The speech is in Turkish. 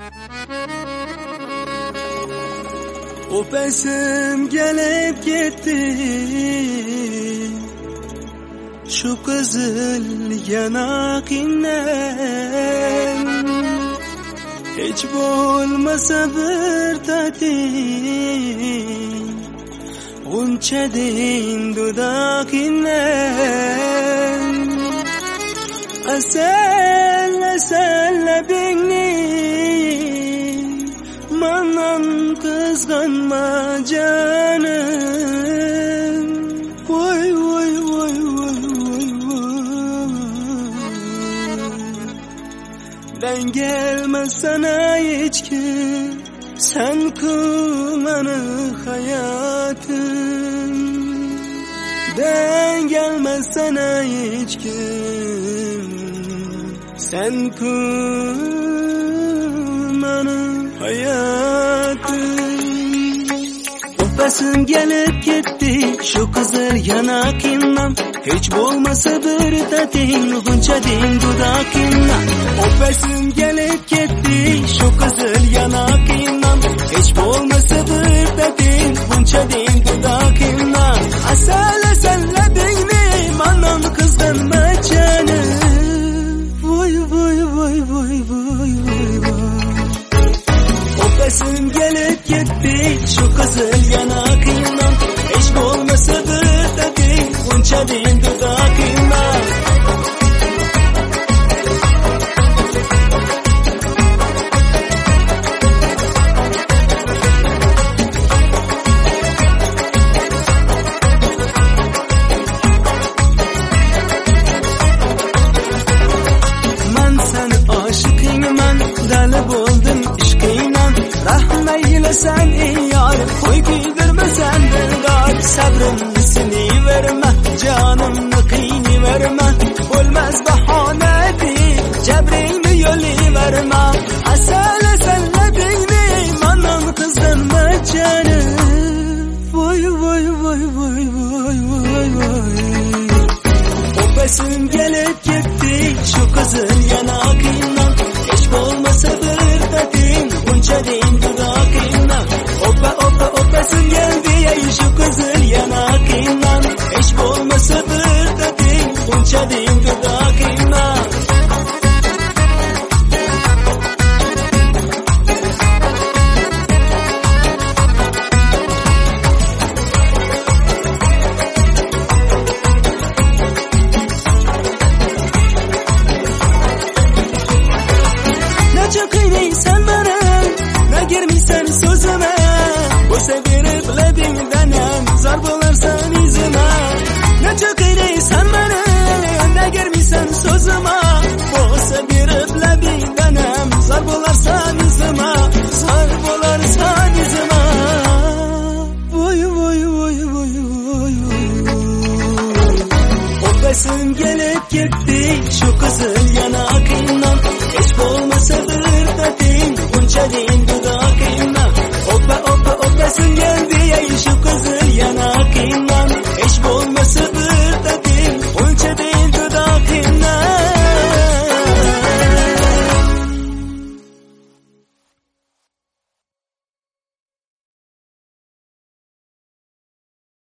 Öpesim gelip gitti şu kızıl yanakından. Hiç bulmasa bir tatin Gunçadin dudakinden. Asal asal labingni Manan kızganma canım. Vay vay vay vay vay vay. Ben gelmez sana hiç ki sen kullanı hayatım. Ben gelmez sana hiç kim sen kullanı hayatım. Öpesim gelip gitti şu kızıl yanakından. Hiç bulmasa bir tatin Gunçadin dudakinden. Öpesim gelip gitti şu kızıl yanakından. Hiç bulmasa bir tatin Gunçadin dudakinden. Asal asal labingni manan kızganma canım. Vay vay vay vay vay vay vay. Öpesim gelip gitti şu kızıl yanakından. Hiç bulmasa bir tatin Gunçadin dudakinden. Sen yar koy güldürme senden gar. Sabrımı seni verme canımı kıyını verme. Olmaz bahane değil cebrimi yolu verme. Asal asal labingni manan kızganma canım. Vay vay vay vay vay vay vay. Öpesim gelip gitti şu kızın yanakından. Hiç bulmasa bir tatin Gunçadin dudakinden. Öpesim geldi ya şu kızıl yanakından. Hiç bulmasa bir tatin Gunçadin dudakinden. Ne çok iyneysen bana, ne girmişsen sözüme. Bu seferip labingdenem zar bularsan izime. Ne çok iyneysen bana, ne girmişsen sözüme. Bu seferip labingdenem zar bularsan izime. Zar bularsan izime. Vay vay vay vay vay vay. Öpesim gelip gitti şu kızıl yanakından. Hiç bulmasa bir tatin Gunçadin dudakinden. Öpesim geldi